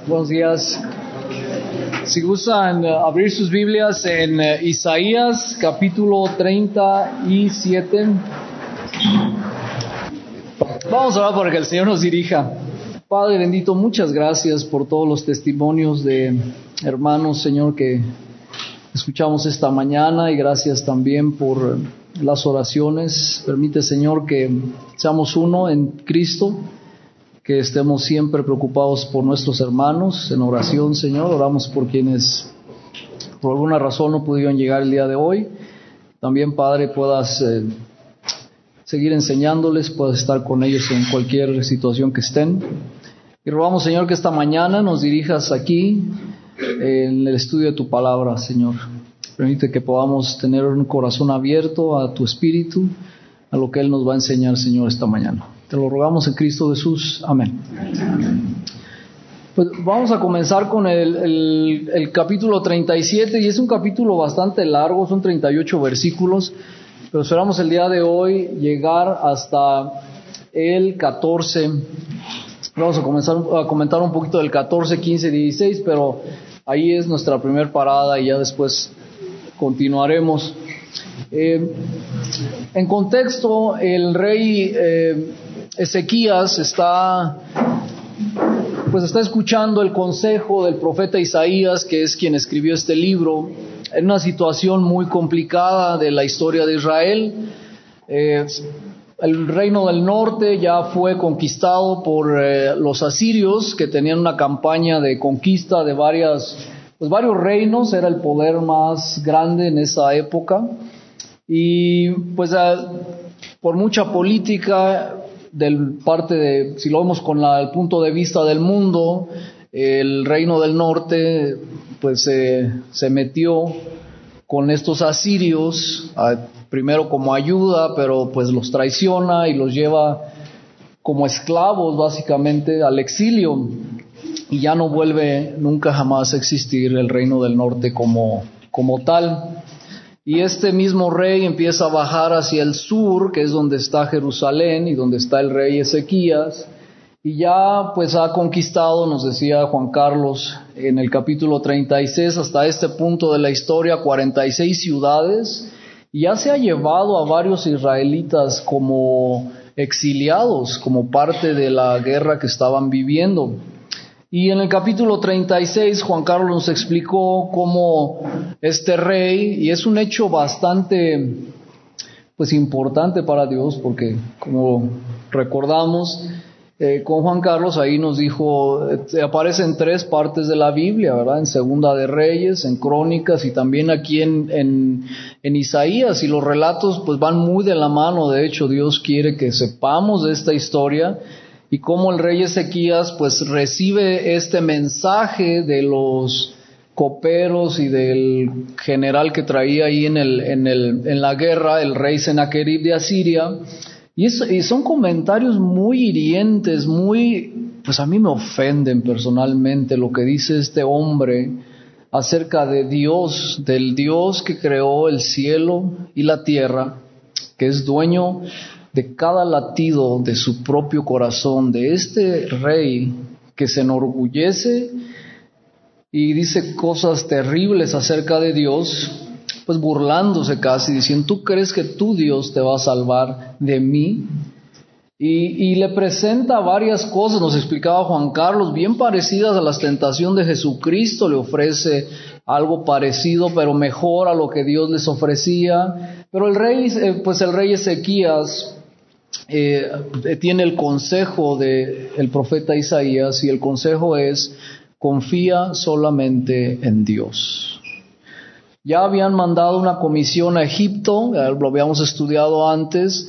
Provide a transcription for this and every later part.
Buenos días. Si gustan abrir sus Biblias en Isaías capítulo 37. Vamos a orar para que el Señor nos dirija. Padre bendito, muchas gracias por todos los testimonios de hermanos, Señor, que escuchamos esta mañana, y gracias también por las oraciones. Permite, Señor, que seamos uno en Cristo, que estemos siempre preocupados por nuestros hermanos en oración, Señor. Oramos por quienes por alguna razón no pudieron llegar el día de hoy. También, Padre, puedas seguir enseñándoles, puedas estar con ellos en cualquier situación que estén. Y rogamos, Señor, que esta mañana nos dirijas aquí en el estudio de tu palabra, Señor. Permite que podamos tener un corazón abierto a tu Espíritu, a lo que Él nos va a enseñar, Señor, esta mañana. Te lo rogamos en Cristo Jesús. Amén. Pues vamos a comenzar con el capítulo 37, y es un capítulo bastante largo, son 38 versículos, pero esperamos el día de hoy llegar hasta el 14. Vamos a comenzar a comentar un poquito del 14, 15, 16, pero ahí es nuestra primera parada y ya después continuaremos. En contexto, el rey Ezequías está escuchando el consejo del profeta Isaías, que es quien escribió este libro, en una situación muy complicada de la historia de Israel. El reino del norte ya fue conquistado por los asirios, que tenían una campaña de conquista de varios reinos. Era el poder más grande en esa época, y por mucha política si lo vemos con el punto de vista del mundo, el reino del norte se metió con estos asirios, primero como ayuda, pero los traiciona y los lleva como esclavos básicamente al exilio, y ya no vuelve nunca jamás a existir el reino del norte como tal. Y este mismo rey empieza a bajar hacia el sur, que es donde está Jerusalén y donde está el rey Ezequías, y ya ha conquistado, nos decía Juan Carlos en el capítulo 36, hasta este punto de la historia, 46 ciudades, y ya se ha llevado a varios israelitas como exiliados, como parte de la guerra que estaban viviendo. Y en el capítulo 36, Juan Carlos nos explicó cómo este rey, y es un hecho bastante importante para Dios, porque como recordamos, con Juan Carlos ahí nos dijo, aparece en 3 partes de la Biblia, ¿verdad? En Segunda de Reyes, en Crónicas y también aquí en Isaías, y los relatos van muy de la mano. De hecho, Dios quiere que sepamos de esta historia, y cómo el rey Ezequías recibe este mensaje de los coperos y del general que traía ahí en la guerra, el rey Sennacherib de Asiria. Y son comentarios muy hirientes, a mí me ofenden personalmente lo que dice este hombre acerca de Dios, del Dios que creó el cielo y la tierra, que es dueño de cada latido de su propio corazón, de este rey que se enorgullece y dice cosas terribles acerca de Dios, burlándose casi, diciendo, ¿tú crees que tu Dios te va a salvar de mí? Y le presenta varias cosas, nos explicaba Juan Carlos, bien parecidas a las tentaciones de Jesucristo. Le ofrece algo parecido, pero mejor a lo que Dios les ofrecía. Pero el rey Ezequías tiene el consejo del profeta Isaías, y el consejo es: confía solamente en Dios. Ya habían mandado una comisión a Egipto, lo habíamos estudiado antes,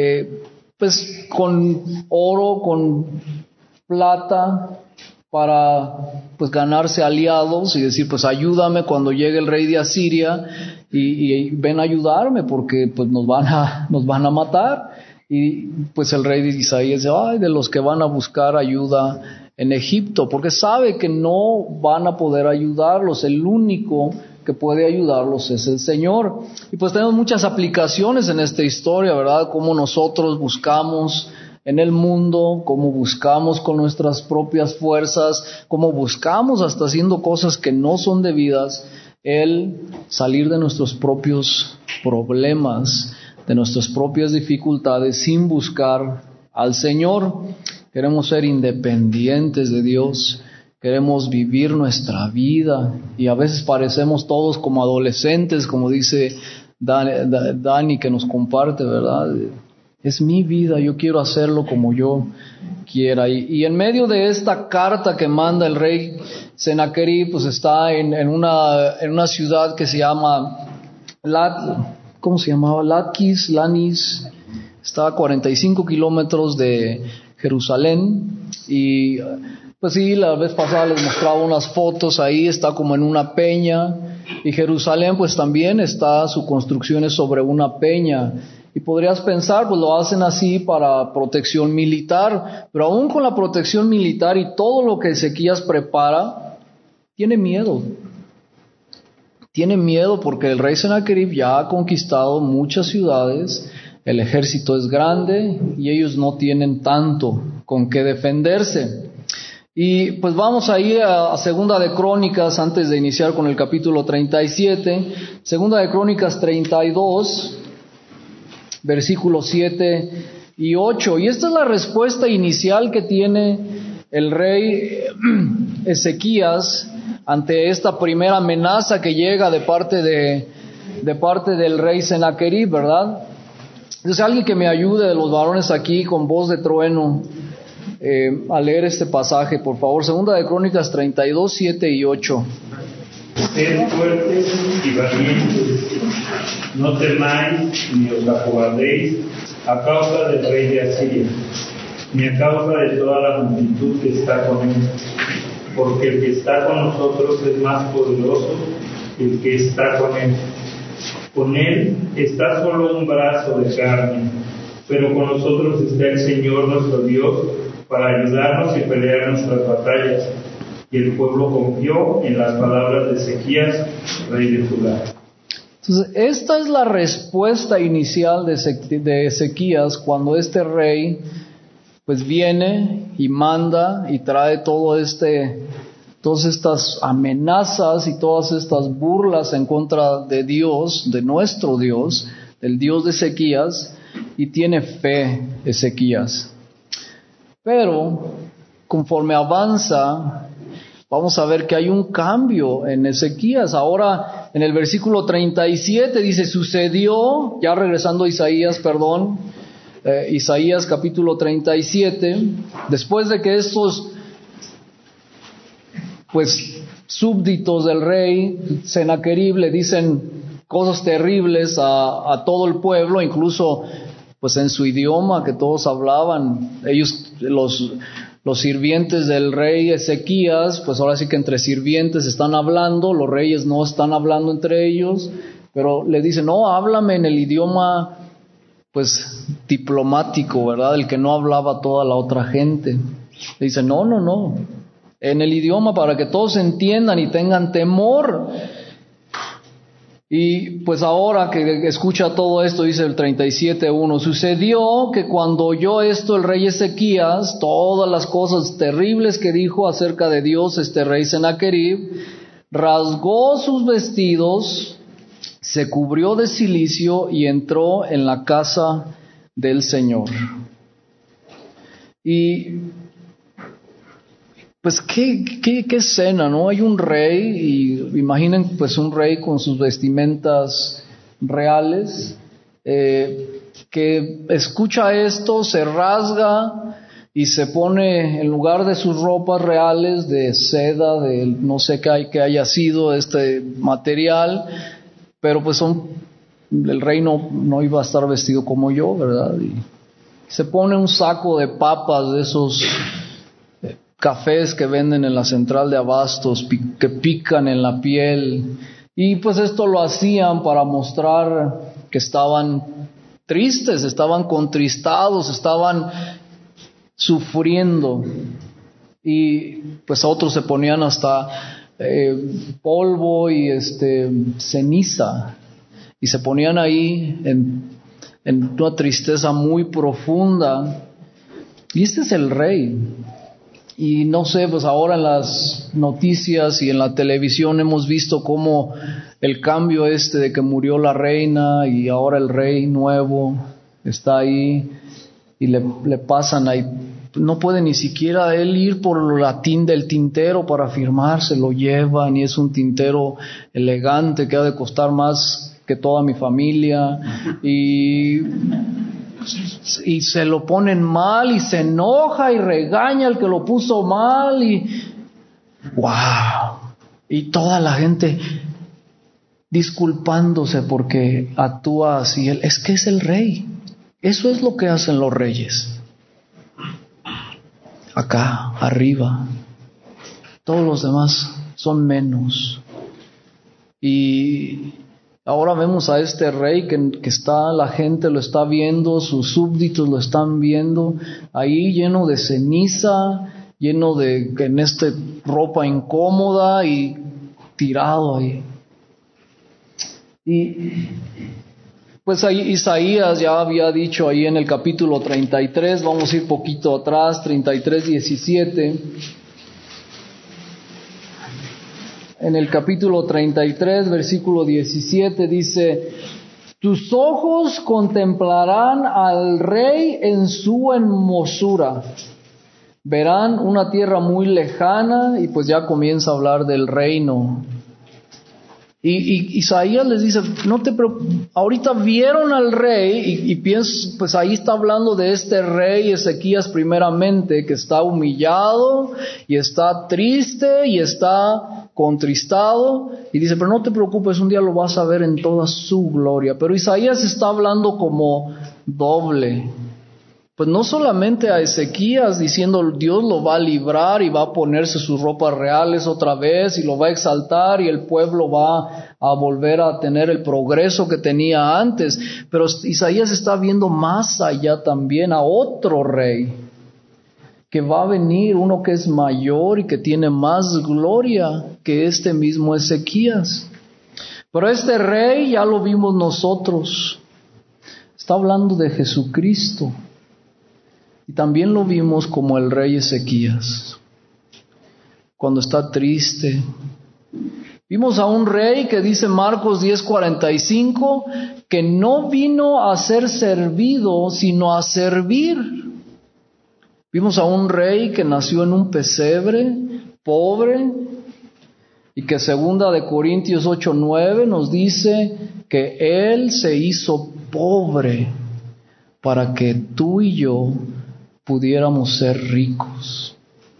con oro, con plata, para ganarse aliados y decir, ayúdame cuando llegue el rey de Asiria, y ven a ayudarme porque nos van a matar. Y el rey de Isaías dice, ay de los que van a buscar ayuda en Egipto, porque sabe que no van a poder ayudarlos. El único que puede ayudarlos es el Señor. Y tenemos muchas aplicaciones en esta historia, ¿verdad? Cómo nosotros buscamos en el mundo, cómo buscamos con nuestras propias fuerzas, cómo buscamos hasta haciendo cosas que no son debidas, el salir de nuestros propios problemas, de nuestras propias dificultades sin buscar al Señor. Queremos ser independientes de Dios, queremos vivir nuestra vida y a veces parecemos todos como adolescentes, como dice Dani que nos comparte, ¿verdad? Es mi vida, yo quiero hacerlo como yo quiera. Y en medio de esta carta que manda el rey Sennacherib, pues está en una ciudad que se llama ¿cómo se llamaba? Lanis, está a 45 kilómetros de Jerusalén. Y pues sí, la vez pasada les mostraba unas fotos, ahí está como en una peña. Y Jerusalén pues también está, su construcción es sobre una peña. Y podrías pensar, pues lo hacen así para protección militar, pero aún con la protección militar y todo lo que Ezequías prepara, tiene miedo. Tiene miedo porque el rey Sennacherib ya ha conquistado muchas ciudades, el ejército es grande y ellos no tienen tanto con qué defenderse. Y pues vamos ahí a Segunda de Crónicas, antes de iniciar con el capítulo 37, Segunda de Crónicas 32, versículos 7 y 8. Y esta es la respuesta inicial que tiene el rey Ezequías ante esta primera amenaza que llega de parte del rey Sennacherib, ¿verdad? Entonces alguien que me ayude de los varones aquí con voz de trueno a leer este pasaje, por favor. Segunda de Crónicas 32, 7 y 8. Sed fuertes y valientes, no temáis ni os acobardéis a causa del rey de Asiria, ni a causa de toda la multitud que está con él, porque el que está con nosotros es más poderoso que el que está con él. Con él está solo un brazo de carne, pero con nosotros está el Señor nuestro Dios para ayudarnos y pelear nuestras batallas. Y el pueblo confió en las palabras de Ezequías, rey de Judá. Entonces, esta es la respuesta inicial de Ezequías cuando este rey pues viene y manda y trae todas estas amenazas y todas estas burlas en contra de Dios, de nuestro Dios, del Dios de Ezequías, y tiene fe Ezequías. Pero conforme avanza, vamos a ver que hay un cambio en Ezequías. Ahora en el versículo 37 dice, sucedió, ya regresando a Isaías capítulo 37, después de que estos pues súbditos del rey Sennacherib le dicen cosas terribles a todo el pueblo, incluso pues en su idioma que todos hablaban, ellos los sirvientes del rey Ezequías, pues ahora sí que entre sirvientes están hablando, los reyes no están hablando entre ellos, pero le dicen, no, háblame en el idioma pues diplomático, ¿verdad? El que no hablaba toda la otra gente. Le dicen, no, en el idioma para que todos entiendan y tengan temor. Y pues ahora que escucha todo esto, dice el 37:1, sucedió que cuando oyó esto el rey Ezequías, todas las cosas terribles que dijo acerca de Dios este rey Sennacherib, rasgó sus vestidos, se cubrió de cilicio y entró en la casa del Señor. Y pues qué escena, ¿no? Hay un rey, y imaginen pues un rey con sus vestimentas reales, que escucha esto, se rasga y se pone en lugar de sus ropas reales de seda, de no sé qué haya sido este material, pero pues el rey no iba a estar vestido como yo, ¿verdad? Y se pone un saco de papas de esos cafés que venden en la central de abastos, que pican en la piel, y pues esto lo hacían para mostrar que estaban tristes, estaban contristados, estaban sufriendo, y pues a otros se ponían hasta polvo y ceniza, y se ponían ahí en una tristeza muy profunda. Y este es el rey. Y no sé, pues ahora en las noticias y en la televisión hemos visto cómo el cambio de que murió la reina y ahora el rey nuevo está ahí y le pasan ahí. No puede ni siquiera él ir por la tinta del tintero para firmar, se lo llevan y es un tintero elegante que ha de costar más que toda mi familia y se lo ponen mal y se enoja y regaña al que lo puso mal y ¡wow! Y toda la gente disculpándose porque actúa así. Es que es el rey. Eso es lo que hacen los reyes. Acá, arriba. Todos los demás son menos. Y ahora vemos a este rey que está, la gente lo está viendo, sus súbditos lo están viendo, ahí lleno de ceniza, lleno de ropa incómoda y tirado ahí. Y pues ahí Isaías ya había dicho ahí en el capítulo 33, vamos a ir poquito atrás, 33:17. En el capítulo 33, versículo 17 dice: tus ojos contemplarán al rey en su hermosura, verán una tierra muy lejana, y pues ya comienza a hablar del reino. Y Isaías les dice, no te preocupes, ahorita vieron al rey, y pienso, pues ahí está hablando de este rey Ezequías primeramente, que está humillado, y está triste, y está contristado, y dice, pero no te preocupes, un día lo vas a ver en toda su gloria. Pero Isaías está hablando como doble. Pues no solamente a Ezequías diciendo Dios lo va a librar y va a ponerse sus ropas reales otra vez y lo va a exaltar y el pueblo va a volver a tener el progreso que tenía antes, pero Isaías está viendo más allá también a otro rey que va a venir, uno que es mayor y que tiene más gloria que este mismo Ezequías. Pero este rey ya lo vimos nosotros, está hablando de Jesucristo. Y también lo vimos como el rey Ezequías, cuando está triste. Vimos a un rey que dice Marcos 10:45, que no vino a ser servido, sino a servir. Vimos a un rey que nació en un pesebre, pobre, y que 2 Corintios 8:9 nos dice que él se hizo pobre para que tú y yo pudiéramos ser ricos.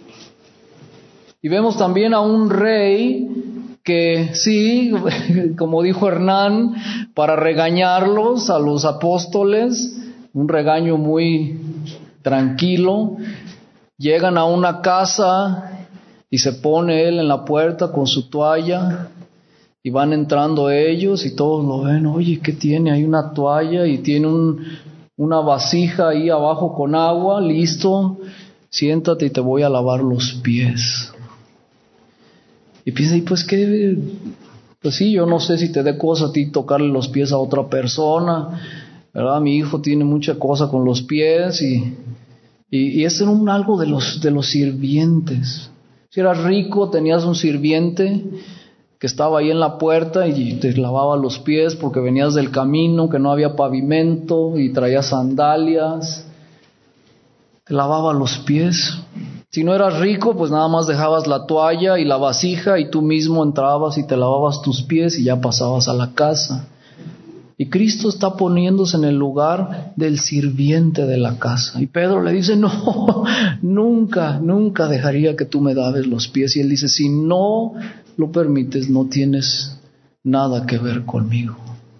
Y vemos también a un rey que sí, como dijo Hernán, para regañarlos a los apóstoles, un regaño muy tranquilo, llegan a una casa y se pone él en la puerta con su toalla y van entrando ellos y todos lo ven, oye, ¿qué tiene? Hay una toalla y tiene una vasija ahí abajo con agua, listo, siéntate y te voy a lavar los pies. Y piensa, y pues qué, pues sí, yo no sé si te dé cosa a ti tocarle los pies a otra persona, ¿verdad? Mi hijo tiene mucha cosa con los pies y ese era algo de los sirvientes. Si eras rico, tenías un sirviente que estaba ahí en la puerta y te lavaba los pies porque venías del camino, que no había pavimento y traías sandalias, te lavaba los pies. Si no eras rico, pues nada más dejabas la toalla y la vasija y tú mismo entrabas y te lavabas tus pies y ya pasabas a la casa. Y Cristo está poniéndose en el lugar del sirviente de la casa. Y Pedro le dice, no, nunca dejaría que tú me laves los pies. Y él dice, si no lo permites, no tienes nada que ver conmigo.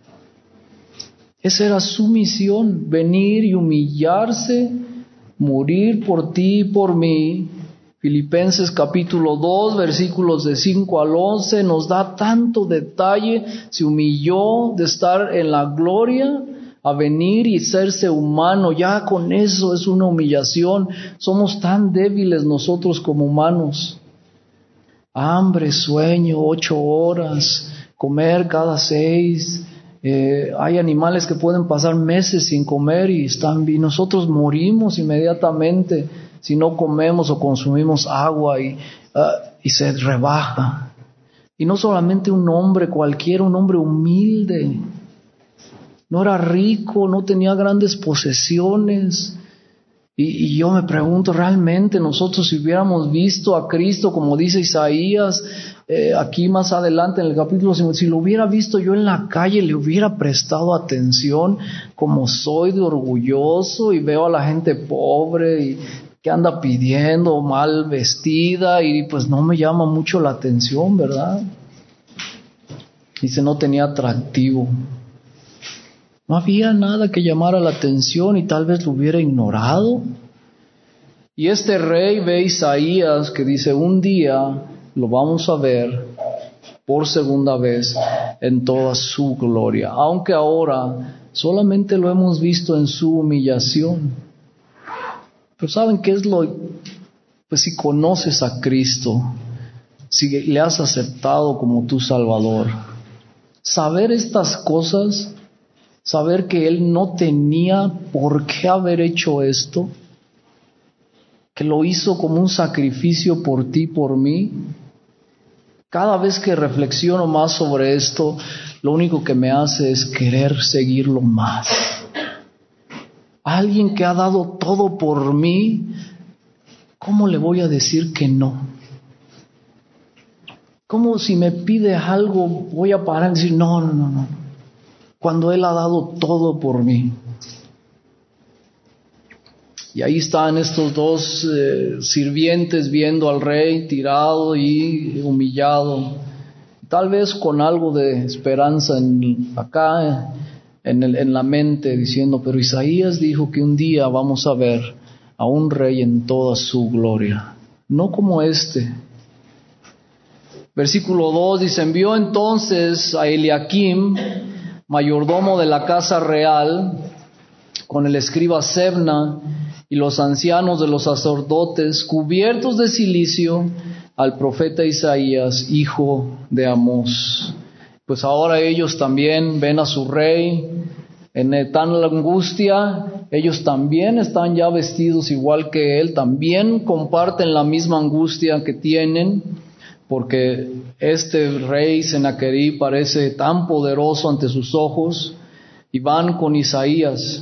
Esa era su misión, venir y humillarse, morir por ti y por mí. Filipenses capítulo 2, versículos de 5 al 11, nos da tanto detalle. Se humilló de estar en la gloria a venir y serse humano. Ya con eso es una humillación. Somos tan débiles nosotros como humanos. Hambre, sueño, 8 horas, comer cada 6, Hay animales que pueden pasar meses sin comer y nosotros morimos inmediatamente si no comemos o consumimos agua y se rebaja. Y no solamente un hombre cualquiera, un hombre humilde. No era rico, no tenía grandes posesiones. Y yo me pregunto, realmente nosotros si hubiéramos visto a Cristo, como dice Isaías, aquí más adelante en el capítulo 5, si lo hubiera visto yo en la calle, le hubiera prestado atención, como soy de orgulloso y veo a la gente pobre y que anda pidiendo, mal vestida, y pues no me llama mucho la atención, ¿verdad? Dice, no tenía atractivo. No había nada que llamara la atención y tal vez lo hubiera ignorado. Y este rey ve a Isaías que dice, un día lo vamos a ver por segunda vez en toda su gloria, aunque ahora solamente lo hemos visto en su humillación. Pero ¿saben qué es pues si conoces a Cristo, si le has aceptado como tu Salvador, saber estas cosas, saber que Él no tenía por qué haber hecho esto, que lo hizo como un sacrificio por ti, por mí. Cada vez que reflexiono más sobre esto, lo único que me hace es querer seguirlo más. Alguien que ha dado todo por mí, ¿cómo le voy a decir que no? ¿Cómo si me pide algo voy a parar y decir no? Cuando Él ha dado todo por mí. Y ahí están estos dos sirvientes viendo al rey tirado y humillado, tal vez con algo de esperanza en la mente, diciendo, pero Isaías dijo que un día vamos a ver a un rey en toda su gloria, no como este. Versículo 2 dice, envió entonces a Eliakim, mayordomo de la casa real, con el escriba Sebna y los ancianos de los sacerdotes, cubiertos de cilicio, al profeta Isaías, hijo de Amós. Pues ahora ellos también ven a su rey en tan angustia, ellos también están ya vestidos igual que él, también comparten la misma angustia que tienen, porque este rey Senaquerib parece tan poderoso ante sus ojos, y van con Isaías.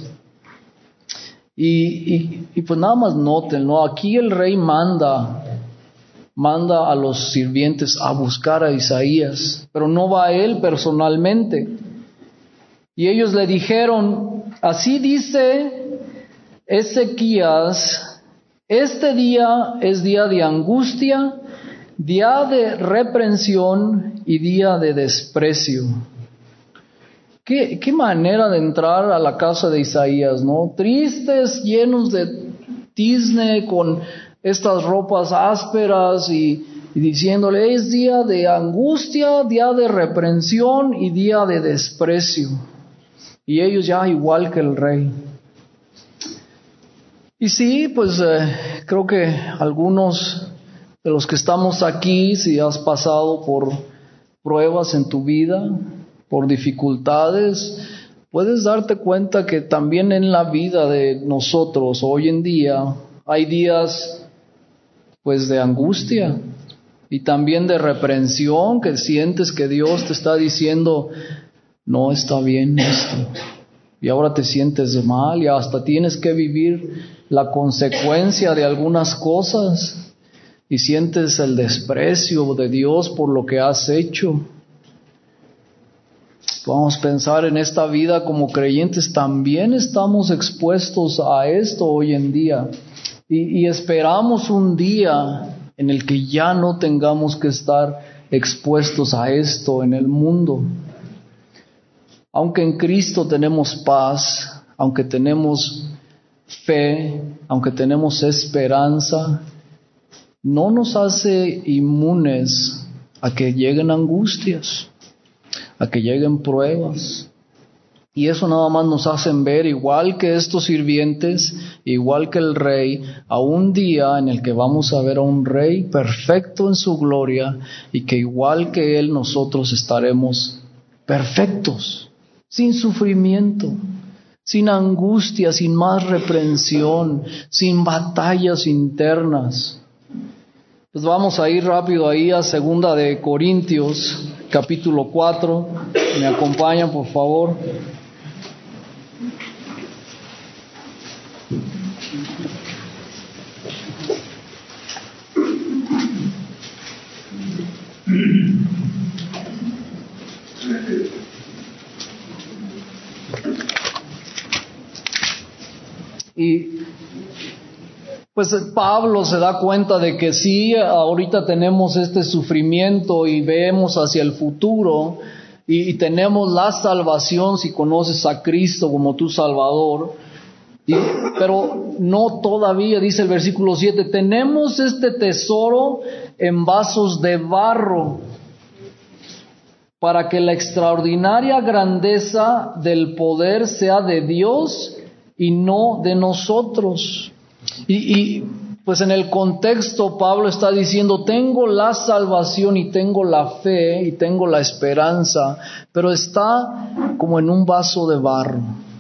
Y pues nada más noten, ¿no? Aquí el rey manda a los sirvientes a buscar a Isaías, pero no va a él personalmente. Y ellos le dijeron, así dice Ezequías, este día es día de angustia, día de reprensión y día de desprecio. ¿Qué manera de entrar a la casa de Isaías, ¿no? Tristes, llenos de tizne, con estas ropas ásperas y diciéndole, es día de angustia, día de reprensión y día de desprecio. Y ellos ya igual que el rey. Y sí, pues creo que algunos de los que estamos aquí, si has pasado por pruebas en tu vida, por dificultades, puedes darte cuenta que también en la vida de nosotros hoy en día hay días pues de angustia y también de reprensión, que sientes que Dios te está diciendo no está bien esto, y ahora te sientes mal y hasta tienes que vivir la consecuencia de algunas cosas y sientes el desprecio de Dios por lo que has hecho. Vamos a pensar en esta vida como creyentes, también estamos expuestos a esto hoy en día y esperamos un día en el que ya no tengamos que estar expuestos a esto en el mundo. Aunque en Cristo tenemos paz, aunque tenemos fe, aunque tenemos esperanza, no nos hace inmunes a que lleguen angustias, a que lleguen pruebas. Y eso nada más nos hacen ver, igual que estos sirvientes, igual que el rey, a un día en el que vamos a ver a un rey perfecto en su gloria y que igual que él nosotros estaremos perfectos. sin sufrimiento, sin angustia, sin más reprensión, sin batallas internas. Pues vamos a ir rápido ahí a 2 de Corintios, capítulo 4. ¿Me acompañan, por favor? Y pues Pablo se da cuenta de que sí, ahorita tenemos este sufrimiento y vemos hacia el futuro y tenemos la salvación si conoces a Cristo como tu Salvador, pero no todavía, dice el versículo 7, tenemos este tesoro en vasos de barro para que la extraordinaria grandeza del poder sea de Dios y no de nosotros. Y pues en el contexto Pablo está diciendo, tengo la salvación y tengo la fe y tengo la esperanza, pero está como en un vaso de barro.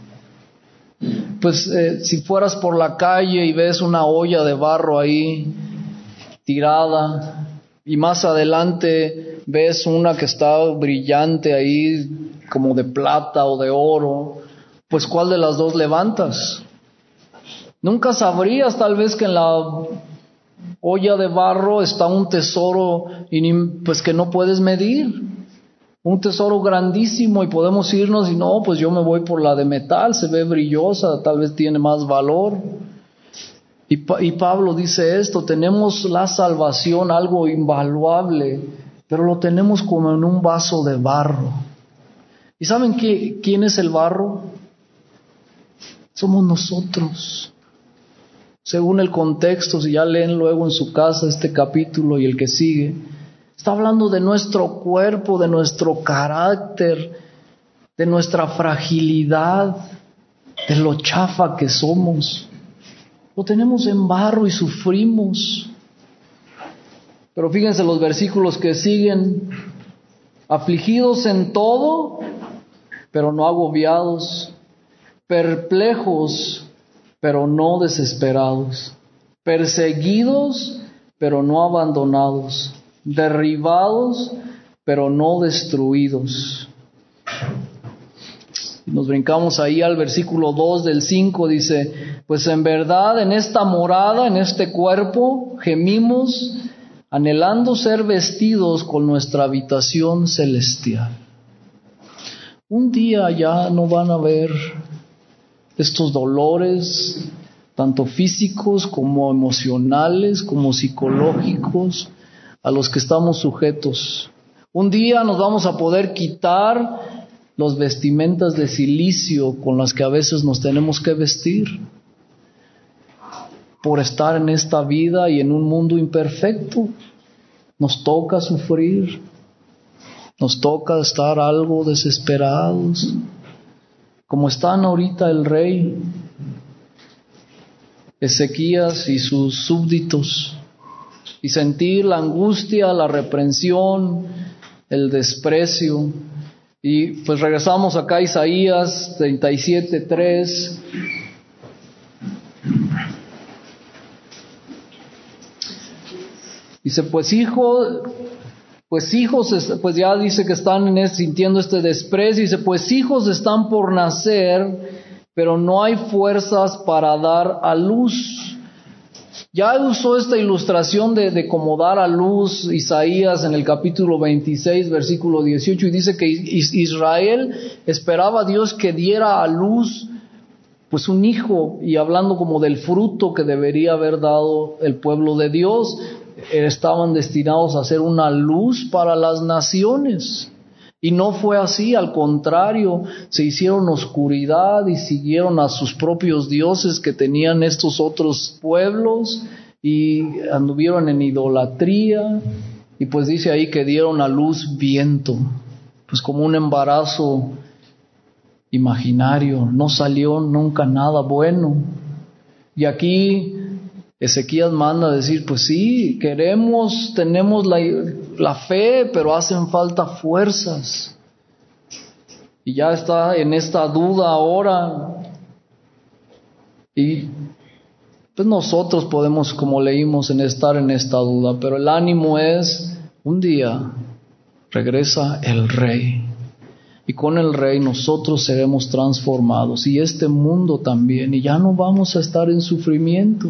Pues si fueras por la calle y ves una olla de barro ahí tirada y más adelante ves una que está brillante ahí como de plata o de oro, pues ¿cuál de las dos levantas? Nunca sabrías tal vez que en la olla de barro está un tesoro pues que no puedes medir, un tesoro grandísimo, y podemos irnos y no, pues yo me voy por la de metal, se ve brillosa, tal vez tiene más valor. Y Pablo dice esto, tenemos la salvación, algo invaluable, pero lo tenemos como en un vaso de barro. ¿Y saben quién es el barro? Somos nosotros. Según el contexto, si ya leen luego en su casa este capítulo y el que sigue, está hablando de nuestro cuerpo, de nuestro carácter, de nuestra fragilidad, de lo chafa que somos. Lo tenemos en barro y sufrimos. Pero fíjense los versículos que siguen: afligidos en todo, pero no agobiados, perplejos, pero no desesperados, perseguidos, pero no abandonados, derribados, pero no destruidos. Nos brincamos ahí al versículo 2 del 5, dice, pues en verdad en esta morada, en este cuerpo, gemimos, anhelando ser vestidos con nuestra habitación celestial. Un día ya no van a haber estos dolores, tanto físicos como emocionales, como psicológicos, a los que estamos sujetos. Un día nos vamos a poder quitar los vestimentas de silicio con las que a veces nos tenemos que vestir por estar en esta vida y en un mundo imperfecto. Nos toca sufrir, nos toca estar algo desesperados, como están ahorita el rey Ezequías y sus súbditos, y sentir la angustia, la reprensión, el desprecio. Y pues regresamos acá a Isaías 37:3. Dice, pues ya dice que están sintiendo este desprecio. Dice, pues hijos están por nacer, pero no hay fuerzas para dar a luz. Ya usó esta ilustración de cómo dar a luz Isaías en el capítulo 26, versículo 18, y dice que Israel esperaba a Dios que diera a luz pues un hijo, y hablando como del fruto que debería haber dado el pueblo de Dios. Estaban destinados a ser una luz para las naciones, y no fue así, al contrario, se hicieron oscuridad y siguieron a sus propios dioses que tenían estos otros pueblos, y anduvieron en idolatría, y pues dice ahí que dieron a luz viento, pues como un embarazo imaginario, no salió nunca nada bueno. Y aquí Ezequías manda a decir, pues sí, tenemos la fe, pero hacen falta fuerzas. y ya está en esta duda ahora. Y pues nosotros podemos, como leímos, estar en esta duda, pero el ánimo es: un día regresa el Rey, y con el Rey nosotros seremos transformados, y este mundo también, y ya no vamos a estar en sufrimiento.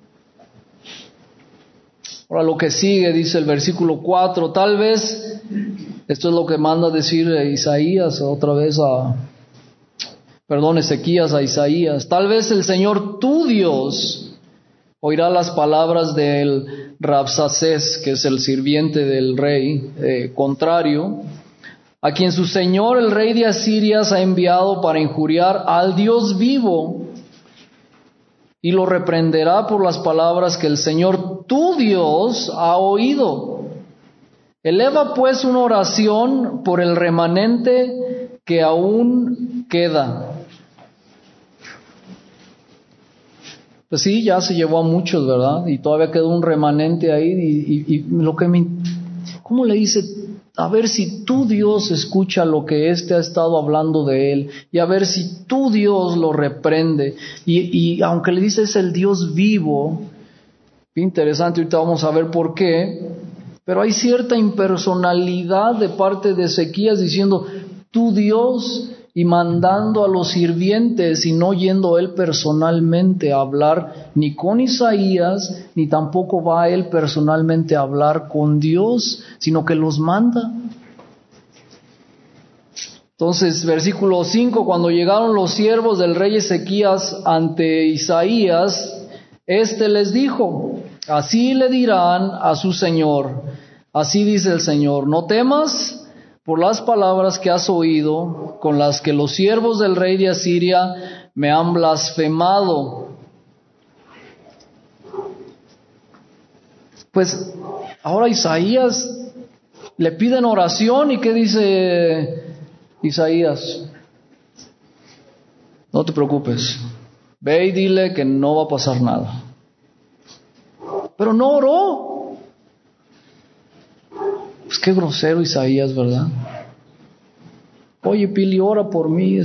Ahora lo que sigue, dice el versículo 4, tal vez, esto es lo que manda decir Isaías otra vez Ezequías a Isaías: tal vez el Señor tu Dios oirá las palabras del Rabsacés, que es el sirviente del rey contrario, a quien su señor el rey de Asiria ha enviado para injuriar al Dios vivo, y lo reprenderá por las palabras que el Señor tu Dios ha oído. Eleva pues una oración por el remanente que aún queda. Pues sí, ya se llevó a muchos, ¿verdad? Y todavía quedó un remanente ahí. Y lo que ¿cómo le dice? A ver si tu Dios escucha lo que ha estado hablando de él, y a ver si tu Dios lo reprende. Y aunque le dice es el Dios vivo, interesante, ahorita vamos a ver por qué, pero hay cierta impersonalidad de parte de Ezequías diciendo tu Dios, y mandando a los sirvientes, y no yendo él personalmente a hablar ni con Isaías, ni tampoco va él personalmente a hablar con Dios, sino que los manda. Entonces, versículo 5, cuando llegaron los siervos del rey Ezequías ante Isaías, les dijo: así le dirán a su señor, así dice el Señor, no temas por las palabras que has oído, con las que los siervos del rey de Asiria me han blasfemado. Pues ahora Isaías le piden oración, y ¿qué dice Isaías? No te preocupes, ve y dile que no va a pasar nada. Pero no oró. Pues qué grosero Isaías, ¿verdad? Oye, Pili, ora por mí,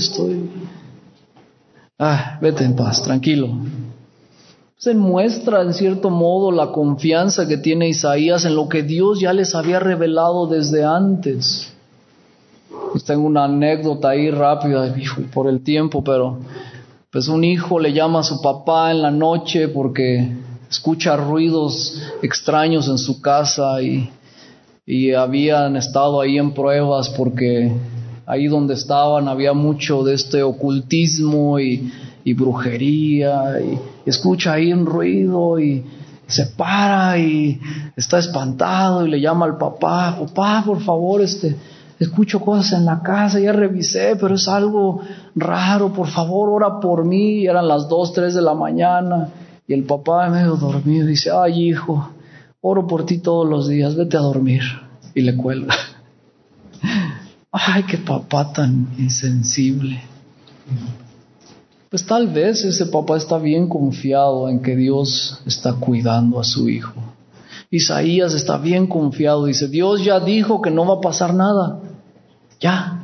vete en paz, tranquilo. Se muestra en cierto modo la confianza que tiene Isaías en lo que Dios ya les había revelado desde antes. Pues tengo una anécdota ahí rápida por el tiempo, pero pues un hijo le llama a su papá en la noche porque escucha ruidos extraños en su casa, y habían estado ahí en pruebas porque ahí donde estaban había mucho de este ocultismo y brujería, y escucha ahí un ruido y se para y está espantado y le llama al papá: papá, por favor, escucho cosas en la casa, ya revisé, pero es algo raro, por favor, ora por mí. Y eran las 2, 3 de la mañana, y el papá medio dormido dice: ay, hijo, oro por ti todos los días, vete a dormir. Y le cuelga. Ay, qué papá tan insensible. Pues tal vez ese papá está bien confiado en que Dios está cuidando a su hijo. Isaías está bien confiado, dice: Dios ya dijo que no va a pasar nada. Ya.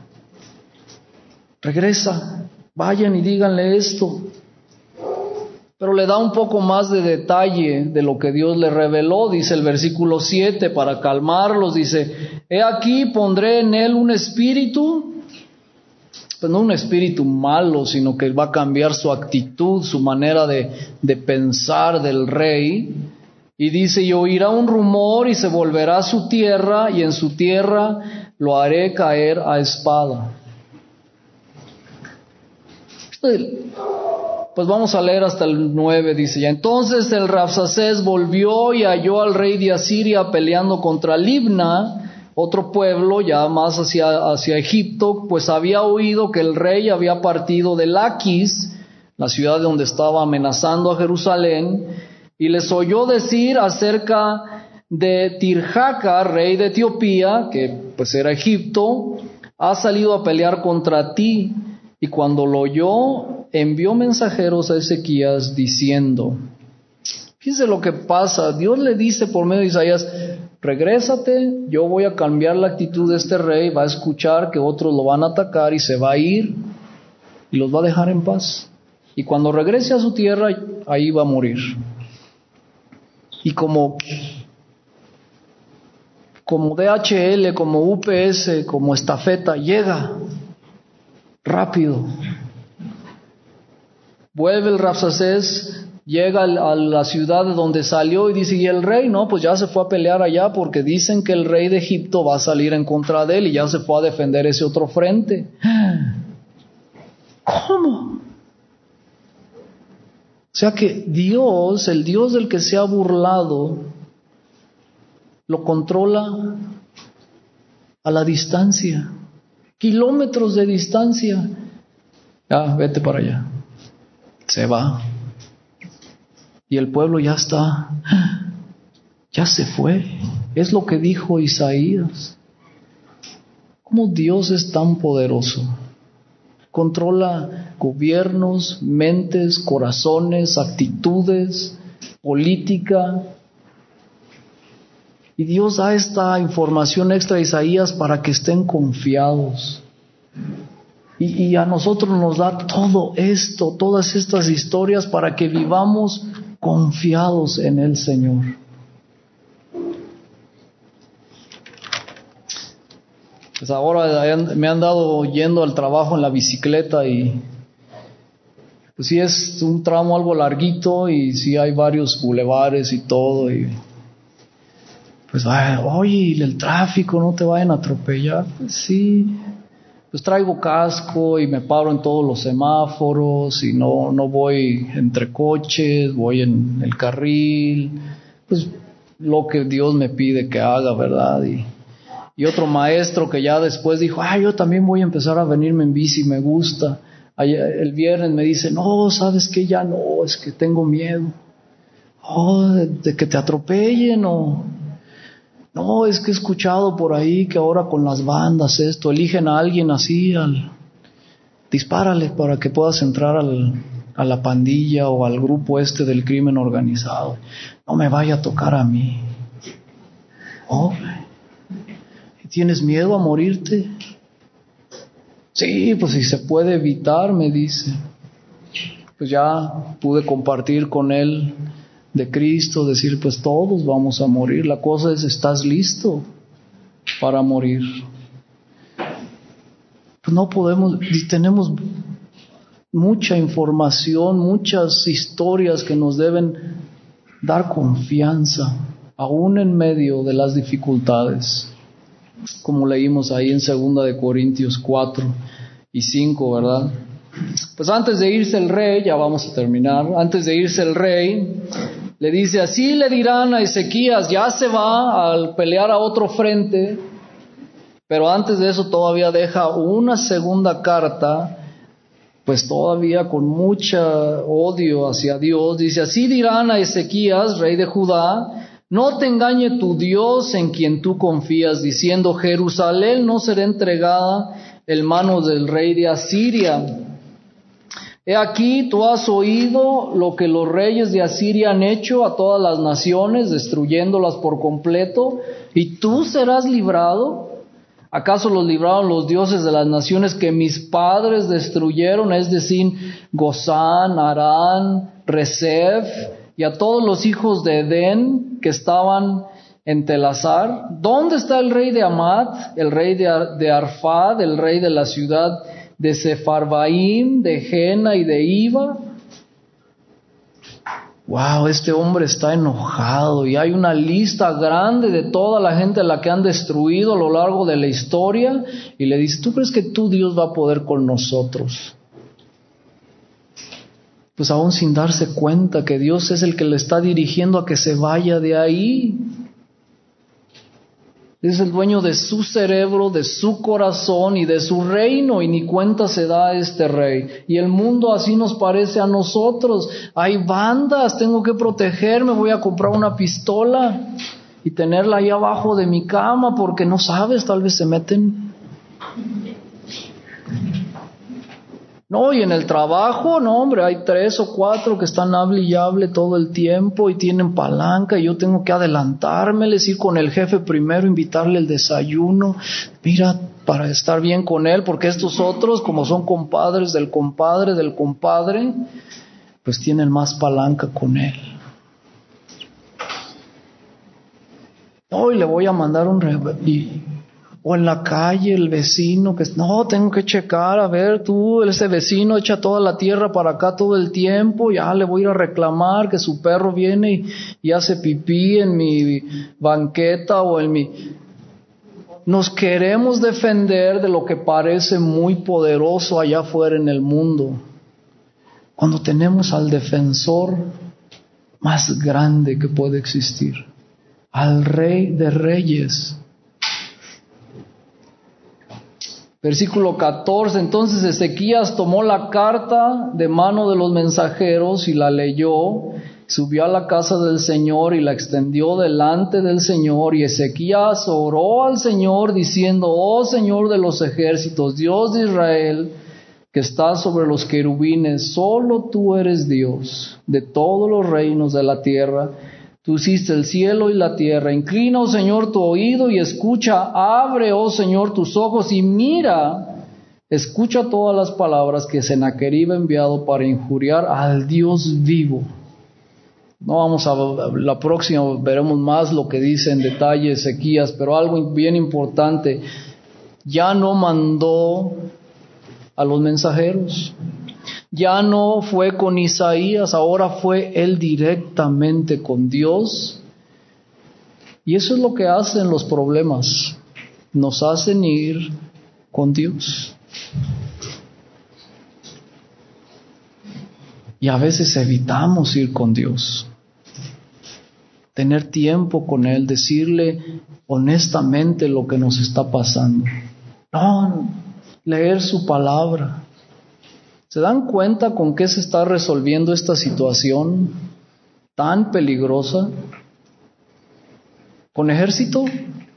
Regresa, vayan y díganle esto. Pero le da un poco más de detalle de lo que Dios le reveló. Dice el versículo 7, para calmarlos, dice: he aquí pondré en él un espíritu, pues no un espíritu malo, sino que va a cambiar su actitud, su manera de pensar del rey. Y dice: y oirá un rumor y se volverá a su tierra, y en su tierra lo haré caer a espada. Pues vamos a leer hasta el 9, dice ya. Entonces el Rabsacés volvió y halló al rey de Asiria peleando contra Libna, otro pueblo ya más hacia Egipto, pues había oído que el rey había partido de Laquis, la ciudad donde estaba amenazando a Jerusalén, y les oyó decir acerca de Tirhaka, rey de Etiopía, que pues era Egipto: ha salido a pelear contra ti. Y cuando lo oyó, envió mensajeros a Ezequías diciendo, Fíjense lo que pasa. Dios le dice por medio de Isaías, regrésate, yo voy a cambiar la actitud de este rey, va a escuchar que otros lo van a atacar y se va a ir y los va a dejar en paz. Y cuando regrese a su tierra, ahí va a morir. Y como DHL, como UPS, como estafeta, llega rápido. Vuelve el Rabsacés, llega a la ciudad de donde salió y dice, ¿y el rey? No, pues ya se fue a pelear allá porque dicen que el rey de Egipto va a salir en contra de él y ya se fue a defender ese otro frente. ¿Cómo? O sea que Dios, el Dios del que se ha burlado, lo controla a la distancia, kilómetros de distancia. Vete para allá. Se va. Y el pueblo ya está, ya se fue. Es lo que dijo Isaías. ¿Cómo Dios es tan poderoso? Controla gobiernos, mentes, corazones, actitudes, política. Y Dios da esta información extra a Isaías para que estén confiados. Y a nosotros nos da todo esto, todas estas historias para que vivamos confiados en el Señor. Pues ahora me han dado yendo al trabajo en la bicicleta y pues sí es un tramo algo larguito y sí hay varios bulevares y todo y pues oye, el tráfico, no te vayan a atropellar. Pues sí, pues traigo casco y me paro en todos los semáforos y no voy entre coches, voy en el carril, pues lo que Dios me pide que haga, ¿verdad? Y otro maestro que ya después dijo, yo también voy a empezar a venirme en bici, me gusta. El viernes me dice, no, ¿sabes qué? Ya no, es que tengo miedo. De que te atropellen o... No, es que he escuchado por ahí que ahora con las bandas eligen a alguien así, dispárale para que puedas entrar a la pandilla o al grupo del crimen organizado. No me vaya a tocar a mí. ¿Tienes miedo a morirte? Sí, pues si se puede evitar, me dice. Pues ya pude compartir con él de Cristo, decir, pues todos vamos a morir. La cosa es, ¿estás listo para morir? Pues no podemos, tenemos mucha información, muchas historias que nos deben dar confianza, aún en medio de las dificultades. Como leímos ahí en 2 de Corintios 4 y 5, ¿verdad? Pues antes de irse el rey, ya vamos a terminar, antes de irse el rey, le dice, así le dirán a Ezequías, ya se va a pelear a otro frente, pero antes de eso todavía deja una segunda carta, pues todavía con mucha odio hacia Dios. Dice, así dirán a Ezequías, rey de Judá, no te engañe tu Dios en quien tú confías, diciendo, Jerusalén no será entregada en manos del rey de Asiria. He aquí, tú has oído lo que los reyes de Asiria han hecho a todas las naciones, destruyéndolas por completo, y tú serás librado. ¿Acaso los libraron los dioses de las naciones que mis padres destruyeron? Es decir, Gozán, Harán, Rezef, y a todos los hijos de Edén que estaban en Telasar. ¿Dónde está el rey de Amat, el rey de Arfad, el rey de la ciudad de Sefarvaim, de Jena y de Iva? Wow, este hombre está enojado y hay una lista grande de toda la gente a la que han destruido a lo largo de la historia y le dice, ¿tú crees que tu Dios va a poder con nosotros? Pues aún sin darse cuenta que Dios es el que le está dirigiendo a que se vaya de ahí. Es el dueño de su cerebro, de su corazón y de su reino, y ni cuenta se da a este rey. Y el mundo así nos parece a nosotros. Hay bandas, tengo que protegerme, voy a comprar una pistola y tenerla ahí abajo de mi cama porque no sabes, tal vez se meten. No, y en el trabajo, no hombre, hay 3 o 4 que están hable y hable todo el tiempo y tienen palanca y yo tengo que adelantármeles, ir con el jefe primero, invitarle el desayuno, mira, para estar bien con él, porque estos otros, como son compadres del compadre, pues tienen más palanca con él. Hoy le voy a mandar o en la calle el vecino que no, tengo que checar, a ver, ese vecino echa toda la tierra para acá todo el tiempo, ya le voy a ir a reclamar que su perro viene y hace pipí en mi banqueta o en mi... Nos queremos defender de lo que parece muy poderoso allá afuera en el mundo, cuando tenemos al defensor más grande que puede existir, al Rey de Reyes. Versículo 14, entonces Ezequías tomó la carta de mano de los mensajeros y la leyó, subió a la casa del Señor y la extendió delante del Señor, y Ezequías oró al Señor diciendo: oh Señor de los ejércitos, Dios de Israel, que estás sobre los querubines, solo tú eres Dios de todos los reinos de la tierra. Tú hiciste el cielo y la tierra. Inclina, oh Señor, tu oído y escucha. Abre, oh Señor, tus ojos y mira. Escucha todas las palabras que Sennacherib ha enviado para injuriar al Dios vivo. No vamos a la próxima, veremos más lo que dice en detalle Ezequías, pero algo bien importante. Ya no mandó a los mensajeros. Ya no fue con Isaías, ahora fue él directamente con Dios. Y eso es lo que hacen los problemas, nos hacen ir con Dios. Y a veces evitamos ir con Dios, tener tiempo con Él, decirle honestamente lo que nos está pasando. No, leer su palabra. ¿Se dan cuenta con qué se está resolviendo esta situación tan peligrosa? ¿Con ejército?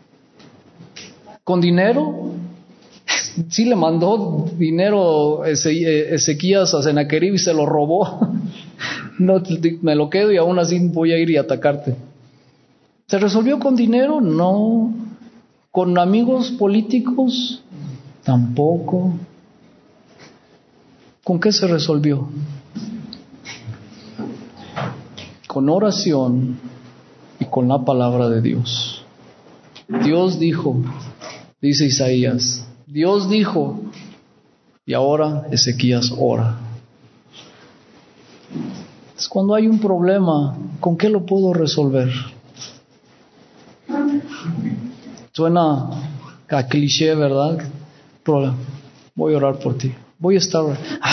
¿Con dinero? Sí le mandó dinero Ezequías a Sennacherib y se lo robó. No, me lo quedo y aún así voy a ir y atacarte. ¿Se resolvió con dinero? No. ¿Con amigos políticos? Tampoco. ¿Con qué se resolvió? Con oración y con la palabra de Dios. Dios dijo, dice Isaías, Dios dijo, y ahora Ezequías ora. Es cuando hay un problema, ¿con qué lo puedo resolver? Suena a cliché, ¿verdad? Voy a orar por ti. Voy a estar...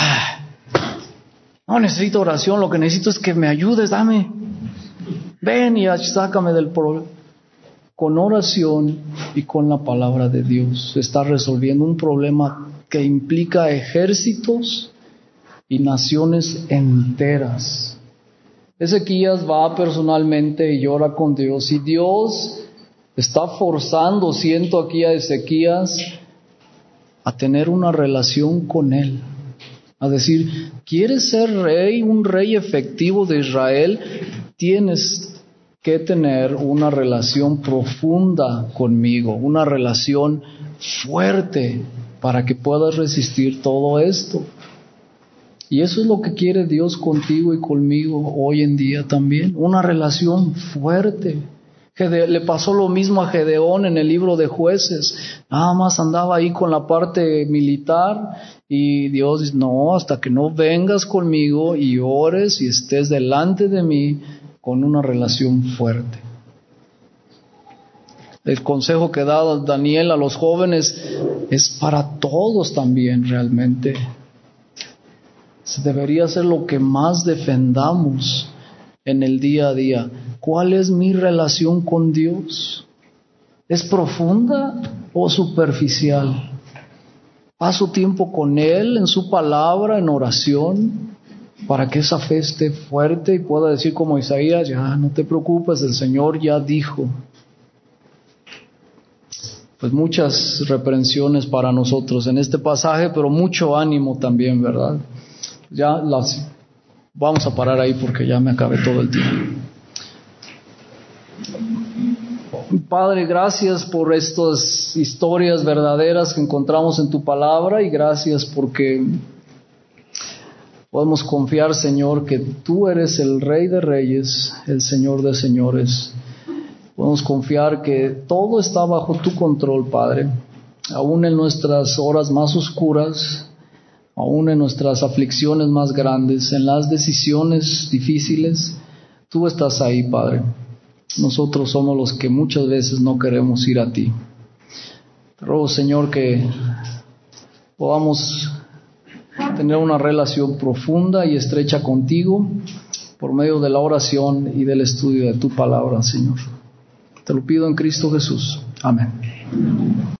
no necesito oración, lo que necesito es que me ayudes, dame. Ven y sácame del problema. Con oración y con la palabra de Dios se está resolviendo un problema que implica ejércitos y naciones enteras. Ezequías va personalmente y llora con Dios, y Dios está forzando, siento aquí a Ezequías, a tener una relación con Él, a decir, ¿quieres ser rey, un rey efectivo de Israel? Tienes que tener una relación profunda conmigo, una relación fuerte para que puedas resistir todo esto. Y eso es lo que quiere Dios contigo y conmigo hoy en día también, una relación fuerte. Le pasó lo mismo a Gedeón en el libro de Jueces. Nada más andaba ahí con la parte militar y Dios dice, no, hasta que no vengas conmigo y ores y estés delante de mí con una relación fuerte. El consejo que da Daniel a los jóvenes es para todos también realmente. Debería ser lo que más defendamos en el día a día. ¿Cuál es mi relación con Dios? ¿Es profunda o superficial? ¿Paso tiempo con Él en su palabra, en oración, para que esa fe esté fuerte y pueda decir como Isaías, ya no te preocupes, el Señor ya dijo? pues muchas reprensiones para nosotros en este pasaje, pero mucho ánimo también, ¿verdad? Ya las vamos a parar ahí porque ya me acabé todo el tiempo. Padre, gracias por estas historias verdaderas que encontramos en tu palabra y gracias porque podemos confiar, Señor, que tú eres el Rey de Reyes, el Señor de Señores. Podemos confiar que todo está bajo tu control, Padre, aún en nuestras horas más oscuras, aún en nuestras aflicciones más grandes, en las decisiones difíciles, tú estás ahí, Padre. Nosotros somos los que muchas veces no queremos ir a ti. Te ruego, Señor, que podamos tener una relación profunda y estrecha contigo por medio de la oración y del estudio de tu palabra, Señor. Te lo pido en Cristo Jesús. Amén.